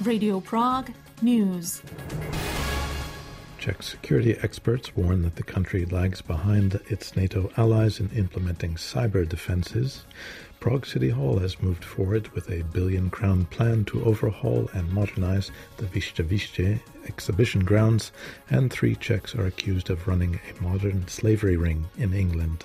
Radio Prague News. Czech security experts warn that the country lags behind its NATO allies in implementing cyber defenses. Prague City Hall has moved forward with a billion-crown plan to overhaul and modernize the Vyševice exhibition grounds, and 3 Czechs are accused of running a modern slavery ring in England.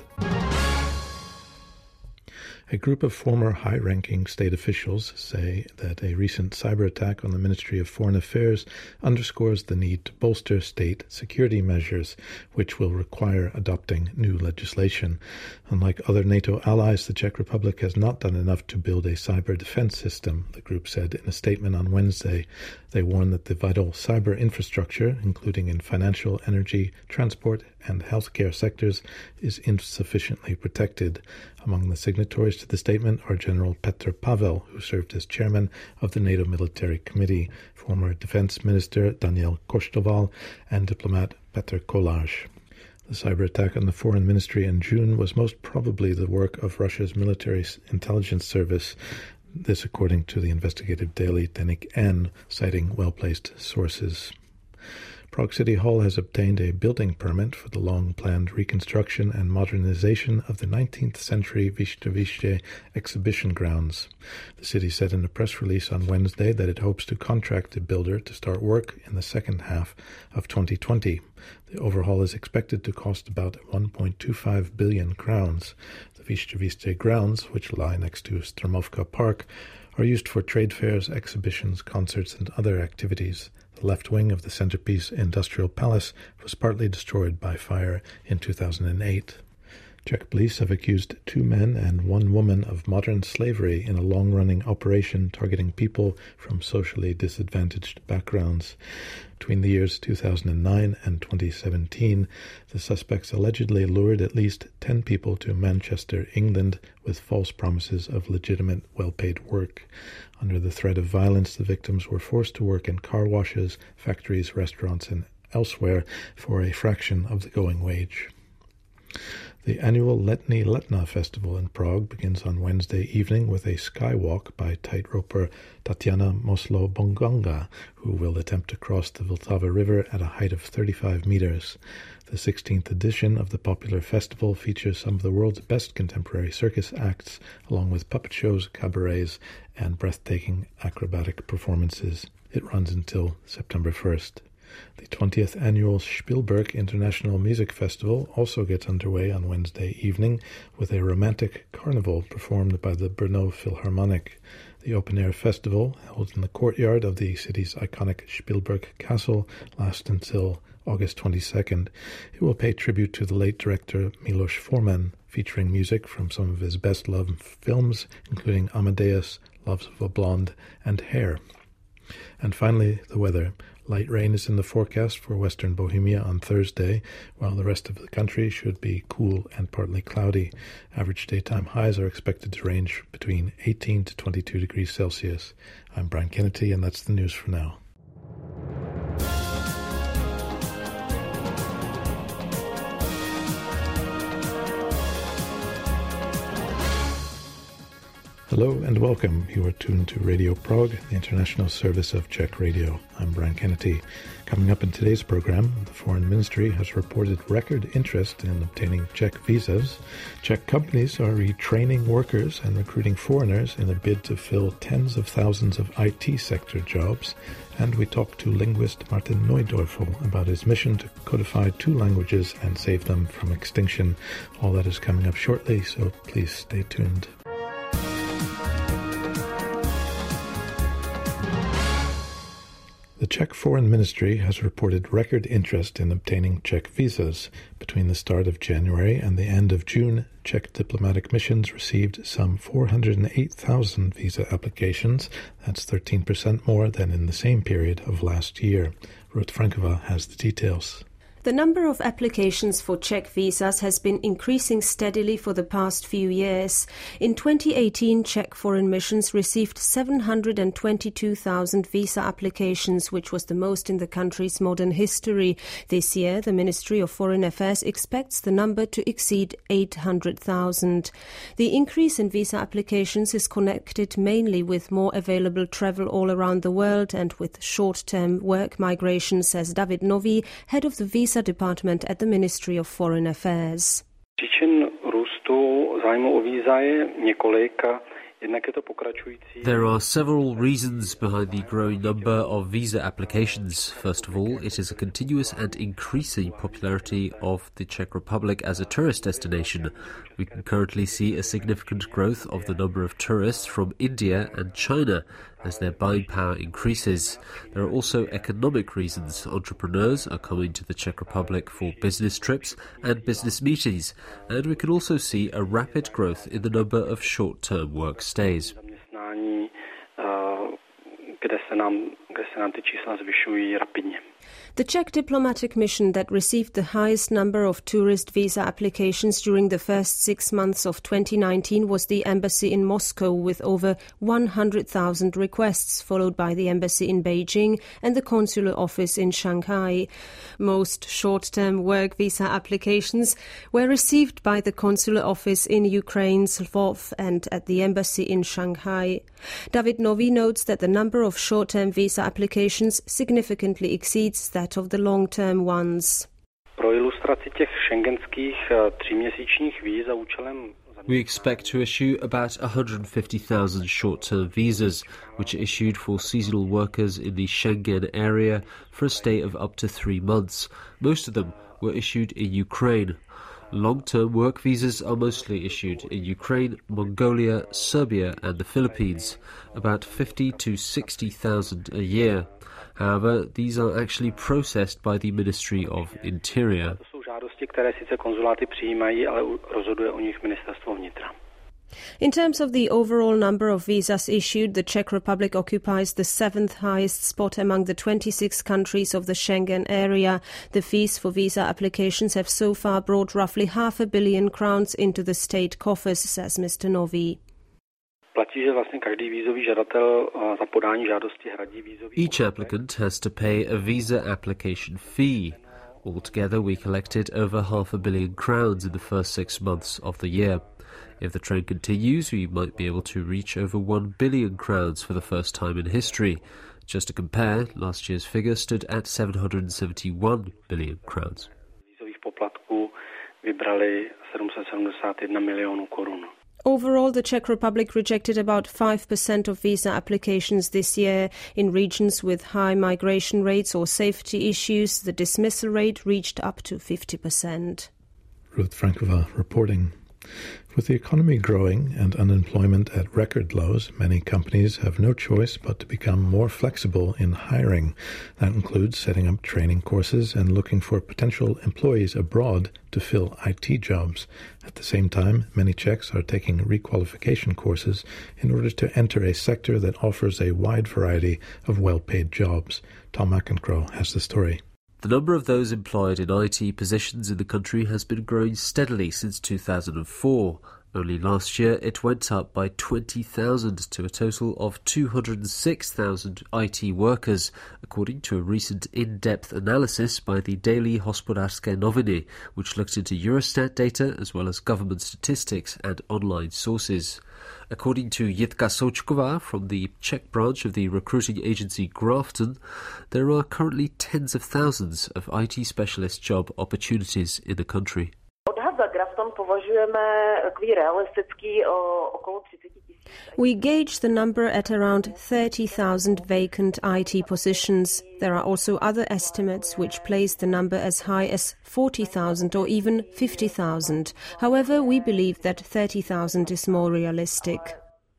A group of former high-ranking state officials say that a recent cyber attack on the Ministry of Foreign Affairs underscores the need to bolster state security measures, which will require adopting new legislation. Unlike other NATO allies, the Czech Republic has not done enough to build a cyber defense system, the group said in a statement on Wednesday. They warn that the vital cyber infrastructure, including in financial, energy, transport, and healthcare sectors, is insufficiently protected. Among the signatories to the statement are General Petr Pavel, who served as chairman of the NATO Military Committee, former Defense Minister Daniel Kostoval, and diplomat Petr Kolář. The cyber attack on the Foreign Ministry in June was most probably the work of Russia's military intelligence service, this according to the investigative daily Denik N, citing well-placed sources. Prague City Hall has obtained a building permit for the long-planned reconstruction and modernization of the 19th century Vyševice exhibition grounds. The city said in a press release on Wednesday that it hopes to contract a builder to start work in the second half of 2020. The overhaul is expected to cost about 1.25 billion crowns. The Vyševice grounds, which lie next to Stromovka Park, are used for trade fairs, exhibitions, concerts, and other activities. The left wing of the centerpiece Industrial Palace was partly destroyed by fire in 2008. Czech police have accused 2 men and 1 woman of modern slavery in a long-running operation targeting people from socially disadvantaged backgrounds. Between the years 2009 and 2017, the suspects allegedly lured at least 10 people to Manchester, England, with false promises of legitimate, well-paid work. Under the threat of violence, the victims were forced to work in car washes, factories, restaurants, and elsewhere for a fraction of the going wage. The annual Letní Letna festival in Prague begins on Wednesday evening with a skywalk by tightroper Tatiana Moslo-Bongonga, who will attempt to cross the Vltava River at a height of 35 meters. The 16th edition of the popular festival features some of the world's best contemporary circus acts, along with puppet shows, cabarets, and breathtaking acrobatic performances. It runs until September 1st. The 20th annual Spielberg International Music Festival also gets underway on Wednesday evening with a romantic carnival performed by the Brno Philharmonic. The open-air festival, held in the courtyard of the city's iconic Spielberg Castle, lasts until August 22nd. It will pay tribute to the late director Miloš Forman, featuring music from some of his best-loved films, including Amadeus, Loves of a Blonde, and Hair. And finally, the weather. Light rain is in the forecast for western Bohemia on Thursday, while the rest of the country should be cool and partly cloudy. Average daytime highs are expected to range between 18 to 22 degrees Celsius. I'm Brian Kennedy, and that's the news for now. Hello and welcome. You are tuned to Radio Prague, the international service of Czech radio. I'm Brian Kennedy. Coming up in today's program, the Foreign Ministry has reported record interest in obtaining Czech visas. Czech companies are retraining workers and recruiting foreigners in a bid to fill tens of thousands of IT sector jobs. And we talk to linguist Martin Neudorfel about his mission to codify 2 languages and save them from extinction. All that is coming up shortly, so please stay tuned. The Czech Foreign Ministry has reported record interest in obtaining Czech visas. Between the start of January and the end of June, Czech diplomatic missions received some 408,000 visa applications. That's 13% more than in the same period of last year. Ruth Frankova has the details. The number of applications for Czech visas has been increasing steadily for the past few years. In 2018, Czech foreign missions received 722,000 visa applications, which was the most in the country's modern history. This year, the Ministry of Foreign Affairs expects the number to exceed 800,000. The increase in visa applications is connected mainly with more available travel all around the world and with short-term work migration, says David Nový, head of the visa department at the Ministry of Foreign Affairs. There are several reasons behind the growing number of visa applications. First of all, it is a continuous and increasing popularity of the Czech Republic as a tourist destination. We can currently see a significant growth of the number of tourists from India and China as their buying power increases. There are also economic reasons. Entrepreneurs are coming to the Czech Republic for business trips and business meetings, and we can also see a rapid growth in the number of short-term work stays. The Czech diplomatic mission that received the highest number of tourist visa applications during the first 6 months of 2019 was the embassy in Moscow, with over 100,000 requests, followed by the embassy in Beijing and the consular office in Shanghai. Most short-term work visa applications were received by the consular office in Ukraine's Lvov and at the embassy in Shanghai. David Nový notes that the number of short-term visa applications significantly exceeds that of the long-term ones. We expect to issue about 150,000 short-term visas, which are issued for seasonal workers in the Schengen area for a stay of up to 3 months. Most of them were issued in Ukraine. Long-term work visas are mostly issued in Ukraine, Mongolia, Serbia and the Philippines, about 50 to 60,000 a year. However, these are actually processed by the Ministry of Interior. In terms of the overall number of visas issued, the Czech Republic occupies the 7th highest spot among the 26 countries of the Schengen area. The fees for visa applications have so far brought roughly 500 million crowns into the state coffers, says Mr. Nový. Each applicant has to pay a visa application fee. Altogether, we collected over 500 million crowns in the first 6 months of the year. If the trend continues, we might be able to reach over 1 billion crowns for the first time in history. Just to compare, last year's figure stood at 771 billion crowns. Overall, the Czech Republic rejected about 5% of visa applications this year. In regions with high migration rates or safety issues, the dismissal rate reached up to 50%. Ruth Frankova reporting. With the economy growing and unemployment at record lows, many companies have no choice but to become more flexible in hiring. That includes setting up training courses and looking for potential employees abroad to fill IT jobs. At the same time, many Czechs are taking requalification courses in order to enter a sector that offers a wide variety of well-paid jobs. Tom McEncrow has the story. The number of those employed in IT positions in the country has been growing steadily since 2004. Only last year it went up by 20,000 to a total of 206,000 IT workers, according to a recent in-depth analysis by the daily Hospodářské noviny, which looked into Eurostat data as well as government statistics and online sources. According to Jitka Součková from the Czech branch of the recruiting agency Grafton, there are currently tens of thousands of IT specialist job opportunities in the country. We gauge the number at around 30,000 vacant IT positions. There are also other estimates which place the number as high as 40,000 or even 50,000. However, we believe that 30,000 is more realistic.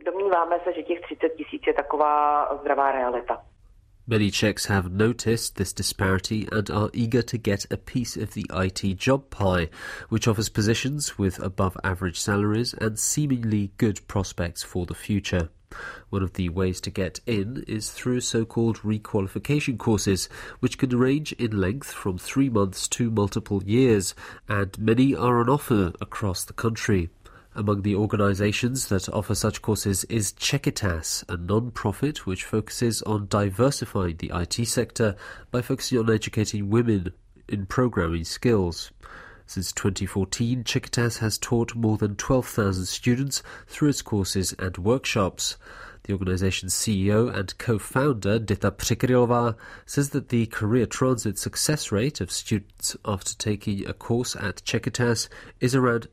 Many Czechs have noticed this disparity and are eager to get a piece of the IT job pie, which offers positions with above-average salaries and seemingly good prospects for the future. One of the ways to get in is through so-called requalification courses, which can range in length from 3 months to multiple years, and many are on offer across the country. Among the organisations that offer such courses is Cekitas, a non-profit which focuses on diversifying the IT sector by focusing on educating women in programming skills. Since 2014, Cekitas has taught more than 12,000 students through its courses and workshops. The organisation's CEO and co-founder, Dita Přikrylová, says that the career transit success rate of students after taking a course at Cekitas is around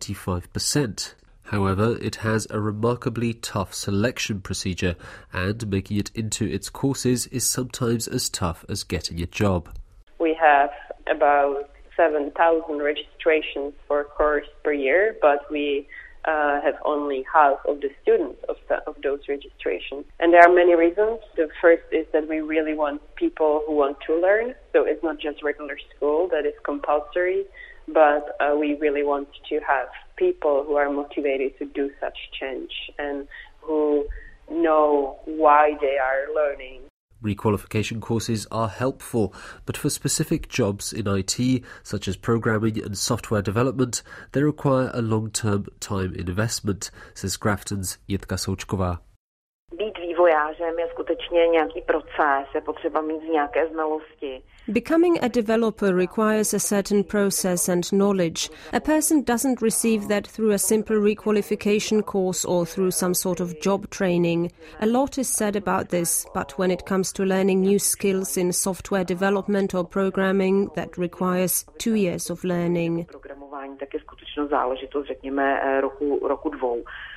75%. However, it has a remarkably tough selection procedure, and making it into its courses is sometimes as tough as getting a job. We have about 7,000 registrations for a course per year, but we have only half of the students of those registrations. And there are many reasons. The first is that we really want people who want to learn. So it's not just regular school that is compulsory, but we really want to have people who are motivated to do such change and who know why they are learning. Requalification courses are helpful, but for specific jobs in IT, such as programming and software development, they require a long-term time investment, says Grafton's Jitka Součková. Být vývojářem je skutečně nějaký proces, je potřeba mít nějaké znalosti. Becoming a developer requires a certain process and knowledge. A person doesn't receive that through a simple requalification course or through some sort of job training. A lot is said about this, but when it comes to learning new skills in software development or programming, that requires 2 years of learning. Programování tak je skutečně záležitost, řekněme, roku 2.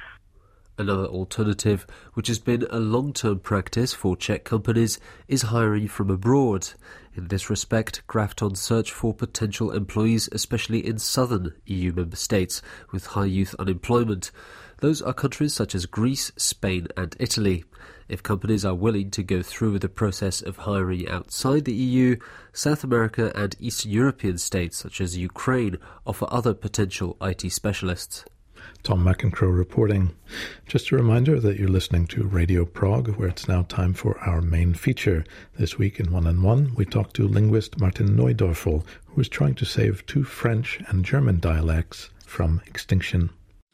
Another alternative, which has been a long-term practice for Czech companies, is hiring from abroad. In this respect, Grafton search for potential employees, especially in southern EU member states with high youth unemployment. Those are countries such as Greece, Spain and Italy. If companies are willing to go through with the process of hiring outside the EU, South America and Eastern European states such as Ukraine offer other potential IT specialists. Tom McEncrow reporting. Just a reminder that you're listening to Radio Prague, where it's now time for our main feature. This week in One on One, we talk to linguist Martin Neudorfel, who is trying to save 2 French and German dialects from extinction.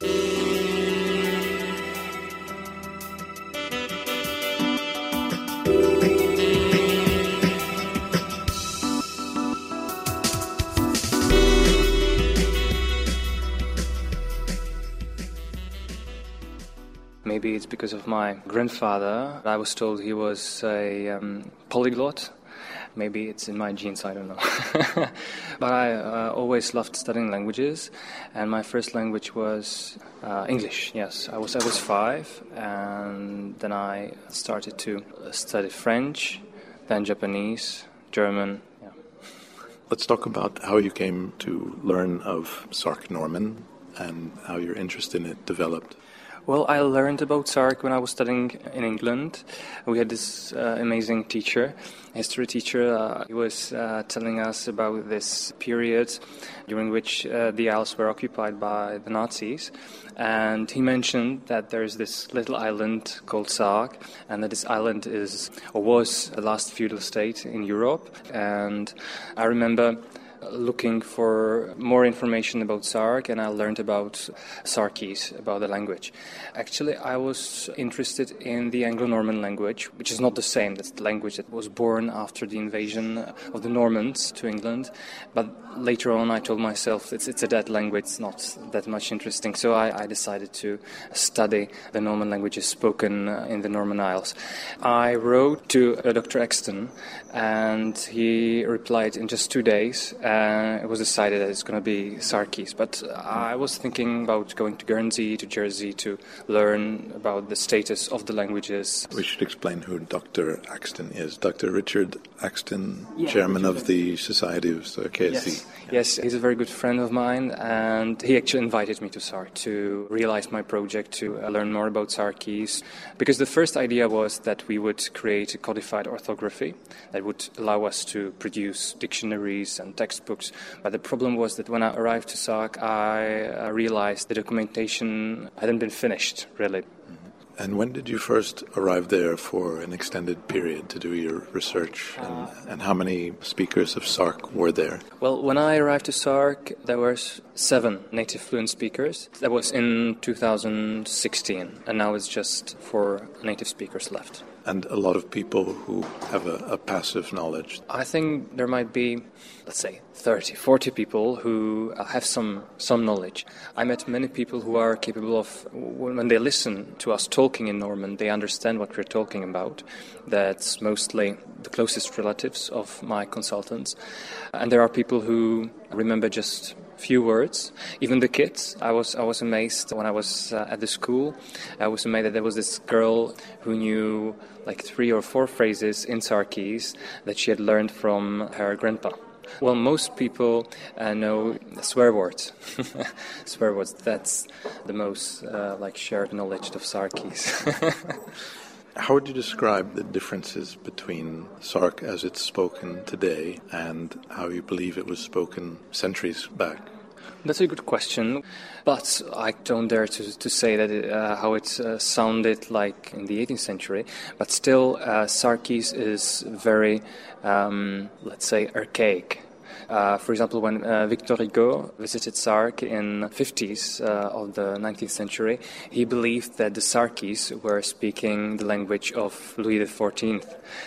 Maybe it's because of my grandfather. I was told he was a polyglot. Maybe it's in my genes, I don't know. But I always loved studying languages, and my first language was English. Yes, I was 5, and then I started to study French, then Japanese, German. Yeah. Let's talk about how you came to learn of Sark Norman and how your interest in it developed. Well, I learned about Sark when I was studying in England. We had this amazing teacher, history teacher. He was telling us about this period during which the Isles were occupied by the Nazis. And he mentioned that there's this little island called Sark, and that this island is, or was, the last feudal state in Europe. And I remember looking for more information about Sark, and I learned about Sarkese, about the language. Actually, I was interested in the Anglo-Norman language, which is not the same. That's the language that was born after the invasion of the Normans to England. But later on, I told myself it's a dead language, it's not that much interesting. So I decided to study the Norman languages spoken in the Norman Isles. I wrote to Dr. Axton, and he replied in just 2 days. It was decided that it's going to be Sarkese, but I was thinking about going to Guernsey, to Jersey, to learn about the status of the languages. We should explain who Dr. Axton is. Dr. Richard Axton, chairman of the Society of Sarkese. Yes, he's a very good friend of mine, and he actually invited me to Sark to realize my project, to learn more about Sarkese, because the first idea was that we would create a codified orthography that would allow us to produce dictionaries and textbooks. But the problem was that when I arrived to Sark, I realized the documentation hadn't been finished, really. And when did you first arrive there for an extended period to do your research? And how many speakers of Sark were there? Well, when I arrived to Sark, there were 7 native fluent speakers. That was in 2016, and now it's just 4 native speakers left. And a lot of people who have a passive knowledge. I think there might be, let's say, 30, 40 people who have some knowledge. I met many people who are capable of, when they listen to us talking in Norman, they understand what we're talking about. That's mostly the closest relatives of my consultants. And there are people who remember just few words. Even the kids, I was amazed when I was at the school. I was amazed that there was this girl who knew like 3 or 4 phrases in Sarkese that she had learned from her grandpa. Well, most people know swear words. Swear words, that's the most shared knowledge of Sarkese. How would you describe the differences between Sark as it's spoken today and how you believe it was spoken centuries back? That's a good question, but I don't dare to say that how it sounded like in the 18th century. But still, Sarkese is very, let's say, archaic. For example, when Victor Hugo visited Sark in the 50s of the 19th century, he believed that the Sarkese were speaking the language of Louis XIV.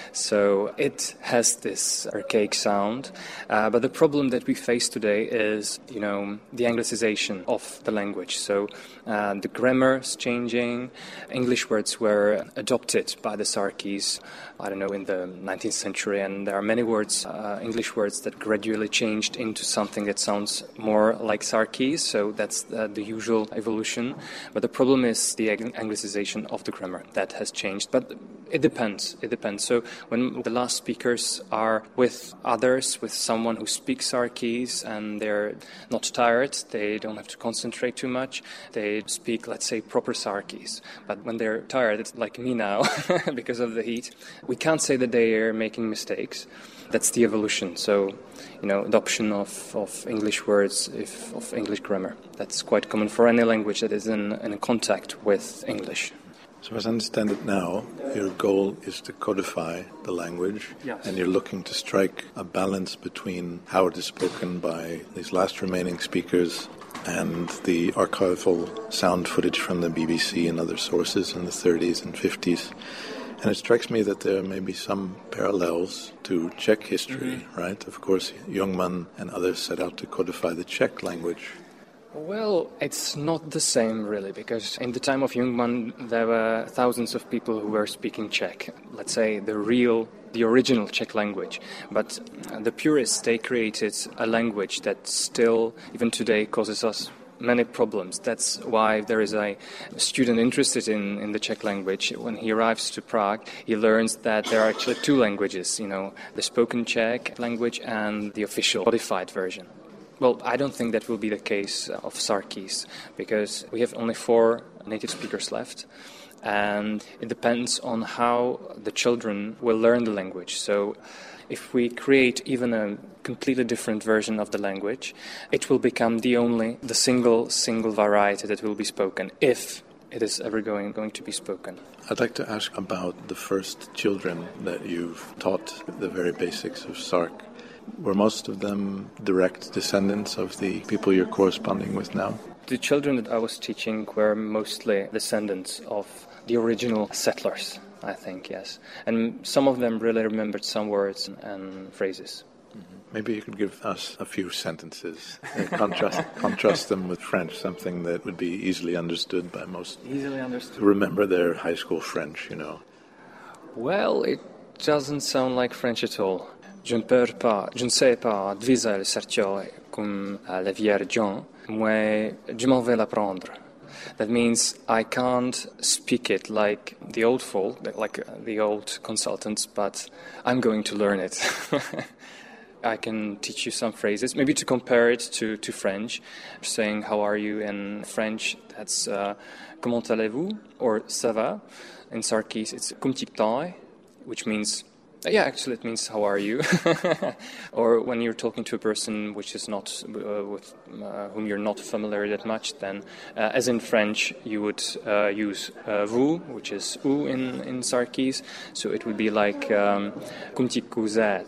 So it has this archaic sound. But the problem that we face today is, the Anglicization of the language. So the grammar is changing. English words were adopted by the Sarkese, in the 19th century, and there are many words, English words, that gradually changed into something that sounds more like Sarkese, so that's the usual evolution. But the problem is the Anglicization of the grammar. That has changed, but it depends. So when the last speakers are with others, with someone who speaks Sarkese, and they're not tired, they don't have to concentrate too much, they speak, let's say, proper Sarkese. But when they're tired, it's like me now, because of the heat, we can't say that they are making mistakes. That's the evolution. So, adoption of English words, of English grammar. That's quite common for any language that is in contact with English. So as I understand it now, your goal is to codify the language, yes. And you're looking to strike a balance between how it is spoken by these last remaining speakers and the archival sound footage from the BBC and other sources in the 30s and 50s. And it strikes me that there may be some parallels to Czech history, right? Of course, Jungmann and others set out to codify the Czech language. Well, it's not the same, really, because in the time of Jungmann, there were thousands of people who were speaking Czech, let's say the original Czech language. But the purists, they created a language that still, even today, causes us many problems. That's why there is a student interested in the Czech language. When he arrives to Prague, he learns that there are actually 2 languages, the spoken Czech language and the official codified version. Well, I don't think that will be the case of Sarkese, because we have only 4 native speakers left, and it depends on how the children will learn the language. So if we create even a completely different version of the language, it will become the single variety that will be spoken, if it is ever going to be spoken. I'd like to ask about the first children that you've taught the very basics of Sark. Were most of them direct descendants of the people you're corresponding with now? The children that I was teaching were mostly descendants of the original settlers, I think, yes. And some of them really remembered some words and phrases. Maybe you could give us a few sentences, contrast them with French, something that would be easily understood by most. Easily understood. Who remember their high school French, Well, it doesn't sound like French at all. Je ne sais pas diviser le cercueil comme les vieux gens, mais je m'en vais l'apprendre. That means I can't speak it like the old folk, like the old consultants, but I'm going to learn it. I can teach you some phrases, maybe to compare it to French, saying how are you in French, that's comment allez-vous, or ça va. In Sarkese, it's cum tip tai, which means Yeah, actually it means how are you? Or when you're talking to a person which is not with whom you're not familiar that much, then as in French you would use vous, which is ou in Sarkis, so it would be like kumtikuzat.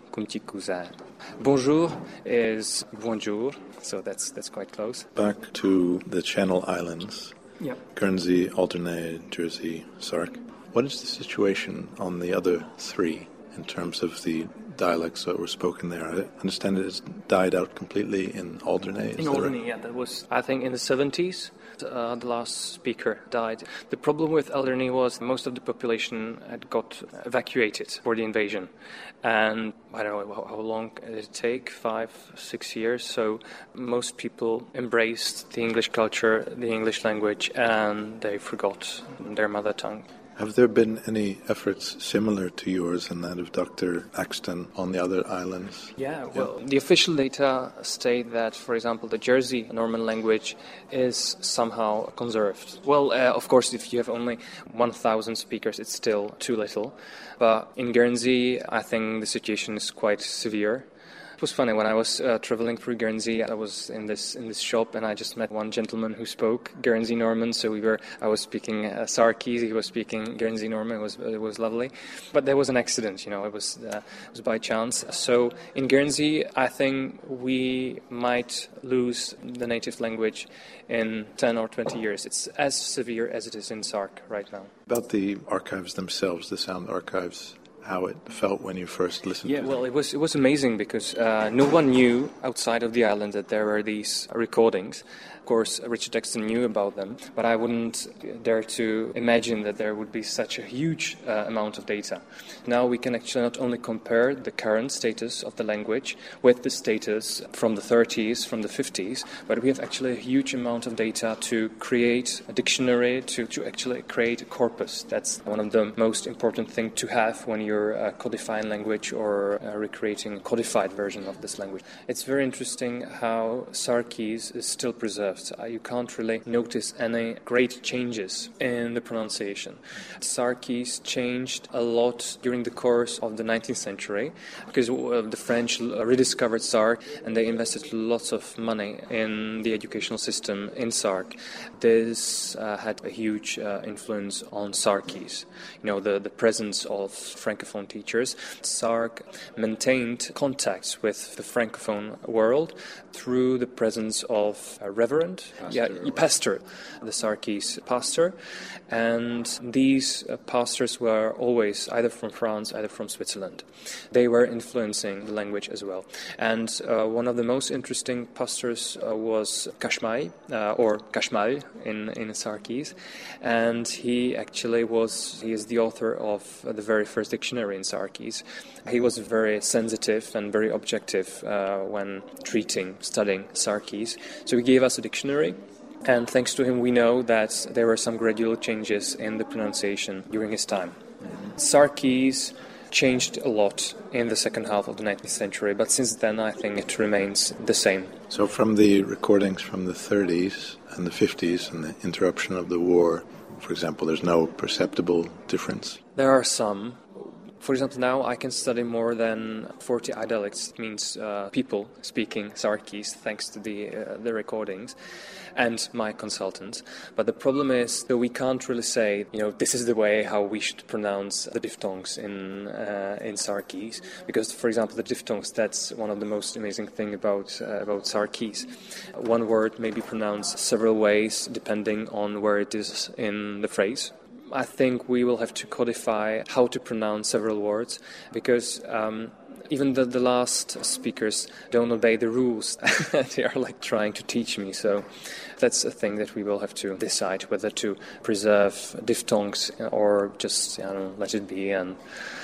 Bonjour is bonjour, so that's quite close. Back to the Channel Islands. Yeah. Guernsey, Alderney, Jersey, Sark. What is the situation on the other three in terms of the dialects that were spoken there? I understand it has died out completely in Alderney. In Alderney, right? Yeah, that was, I think, in the 70s. The last speaker died. The problem with Alderney was most of the population had got evacuated for the invasion. And I don't know how long did it take, 5-6 years. So most people embraced the English culture, the English language, and they forgot their mother tongue. Have there been any efforts similar to yours and that of Dr. Axton on the other islands? Yeah, well, the official data state that, for example, the Jersey Norman language is somehow conserved. Well, of course, if you have only 1,000 speakers, it's still too little. But in Guernsey, I think the situation is quite severe. It was funny, when I was traveling through Guernsey, I was in this shop and I just met one gentleman who spoke Guernsey Norman. So I was speaking Sarkis, he was speaking Guernsey Norman. It was lovely, but there was an accident. It was by chance. So in Guernsey, I think we might lose the native language in 10 or 20 years. It's as severe as it is in Sark right now. About the archives themselves, the sound archives, how it felt when you first listened to it? Yeah, well, it was amazing because no one knew outside of the island that there were these recordings. Of course, Richard Axton knew about them, but I wouldn't dare to imagine that there would be such a huge amount of data. Now we can actually not only compare the current status of the language with the status from the 30s, from the 50s, but we have actually a huge amount of data to create a dictionary, to actually create a corpus. That's one of the most important things to have when you're codifying language or recreating a codified version of this language. It's very interesting how Sarkis is still preserved. You can't really notice any great changes in the pronunciation. Sarkis changed a lot during the course of the 19th century because the French rediscovered Sark and they invested lots of money in the educational system in Sark. This had a huge influence on Sarkis. The presence of Francophone teachers. Sark maintained contacts with the Francophone world through the presence of a reverend, pastor, the Sarkis pastor, and these pastors were always either from France, either from Switzerland. They were influencing the language as well. And one of the most interesting pastors was Kashmai, or Kashmal in Sarkis, and he is the author of the very first dictionary in Sarkis. He was very sensitive and very objective when studying Sarkis. So he gave us a dictionary, and thanks to him we know that there were some gradual changes in the pronunciation during his time. Sarkis changed a lot in the second half of the 19th century, but since then I think it remains the same. So from the recordings from the 30s and the 50s and the interruption of the war, for example, there's no perceptible difference? There are some. For example, now I can study more than 40 dialects. It means people speaking Sarkis, thanks to the recordings and my consultants. But the problem is that we can't really say, this is the way how we should pronounce the diphthongs in Sarkis. Because, for example, the diphthongs, that's one of the most amazing things about Sarkis. One word may be pronounced several ways depending on where it is in the phrase. I think we will have to codify how to pronounce several words because even the last speakers don't obey the rules. They are trying to teach me. So that's a thing that we will have to decide whether to preserve diphthongs or just let it be and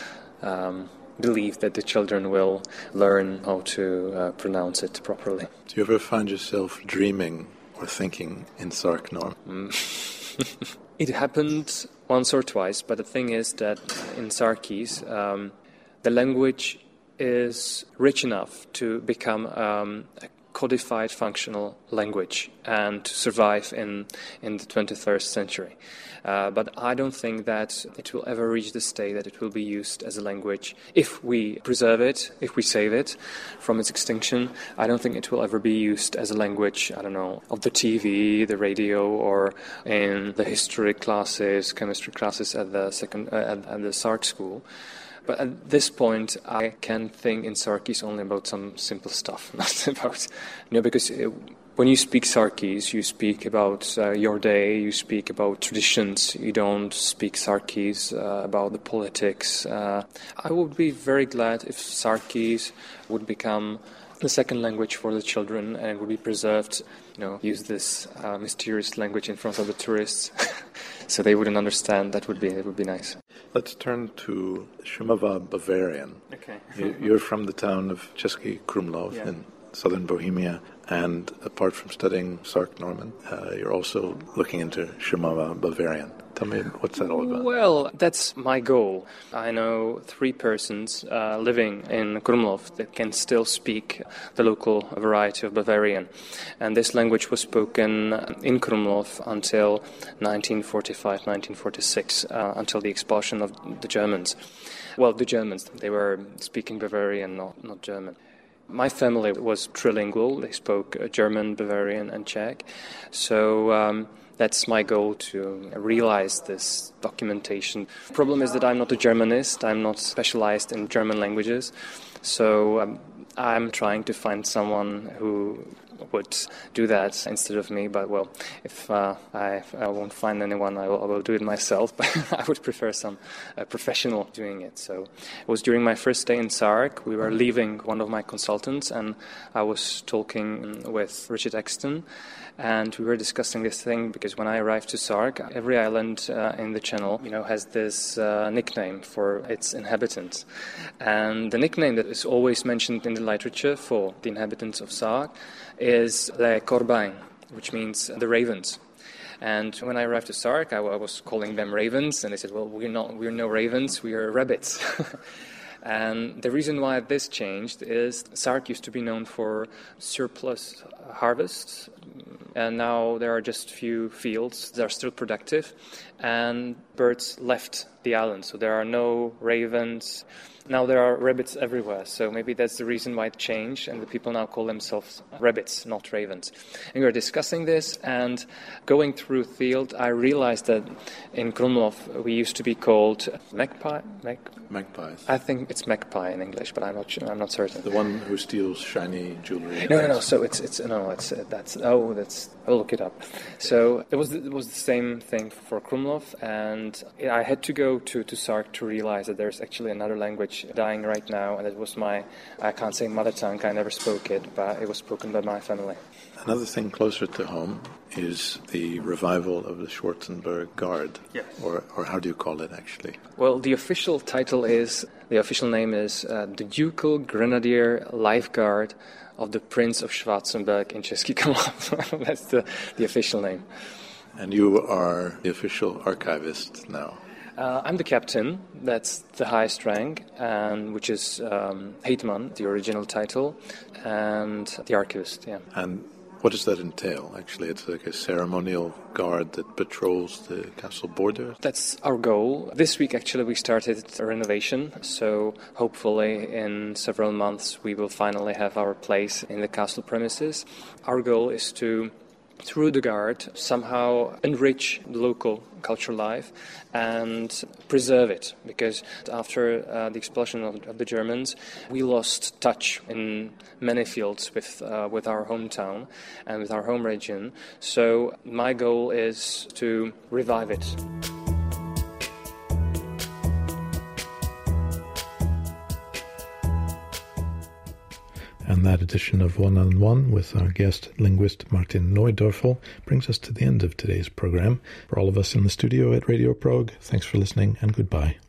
believe that the children will learn how to pronounce it properly. Do you ever find yourself dreaming or thinking in Sark Norm? It happened once or twice, but the thing is that in Sarkis, the language is rich enough to become a codified functional language and to survive in the 21st century. But I don't think that it will ever reach the state that it will be used as a language. If we preserve it, if we save it from its extinction, I don't think it will ever be used as a language, I don't know, of the TV, the radio, or in the history classes, chemistry classes at the Sark school. But at this point, I can think in Sarkis only about some simple stuff, not about, because when you speak Sarkis, you speak about your day, you speak about traditions, you don't speak Sarkis about the politics. I would be very glad if Sarkis would become the second language for the children and would be preserved, use this mysterious language in front of the tourists so they wouldn't understand. It would be nice. Let's turn to Šumava Bavarian. Okay. You're from the town of Český Krumlov in southern Bohemia, and apart from studying Sark Norman, you're also looking into Šumava Bavarian. Tell me, what's that all about? Well, that's my goal. I know 3 persons living in Krumlov that can still speak the local variety of Bavarian. And this language was spoken in Krumlov until 1945, 1946, until the expulsion of the Germans. Well, the Germans, they were speaking Bavarian, not German. My family was trilingual. They spoke German, Bavarian, and Czech. So that's my goal, to realize this documentation. The problem is that I'm not a Germanist. I'm not specialized in German languages. So I'm trying to find someone who would do that instead of me. But, well, if I won't find anyone, I will do it myself. But I would prefer some professional doing it. So it was during my first day in Sark. We were leaving one of my consultants, and I was talking with Richard Exton. And we were discussing this thing because when I arrived to Sark, every island in the channel, has this nickname for its inhabitants. And the nickname that is always mentioned in the literature for the inhabitants of Sark is Les Corbeilles, which means the ravens. And when I arrived to Sark, I was calling them ravens, and they said, well, we're no ravens, we are rabbits. And the reason why this changed is Sark used to be known for surplus harvests, and now there are just few fields that are still productive, and birds left the island, so there are no ravens. Now there are rabbits everywhere, so maybe that's the reason why it changed, and the people now call themselves rabbits, not ravens. And we were discussing this, and going through the field, I realized that in Krumlov we used to be called magpies. Magpies. I think it's magpie in English, but I'm not certain. The one who steals shiny jewelry. No. So I'll look it up. So it was the same thing for Krumlov, and I had to go to Sark to realize that there's actually another language dying right now, and it was I can't say mother tongue, I never spoke it, but it was spoken by my family. Another thing closer to home is the revival of the Schwarzenberg Guard. Yes. Or how do you call it, actually? Well, the official name is the Ducal Grenadier Life Guard of the Prince of Schwarzenberg in Český Krumlov. That's the official name. And you are the official archivist now. I'm the captain. That's the highest rank, and which is Hetman, the original title, and the archivist. Yeah. And what does that entail? Actually, it's like a ceremonial guard that patrols the castle border. That's our goal. This week, actually, we started a renovation. So hopefully, in several months, we will finally have our place in the castle premises. Our goal is to, through the guard, somehow enrich the local cultural life and preserve it, because after the expulsion of the Germans, we lost touch in many fields with our hometown and with our home region. So my goal is to revive it. And that edition of One on One with our guest linguist Martin Neudorfel brings us to the end of today's program. For all of us in the studio at Radio Prague, thanks for listening and goodbye.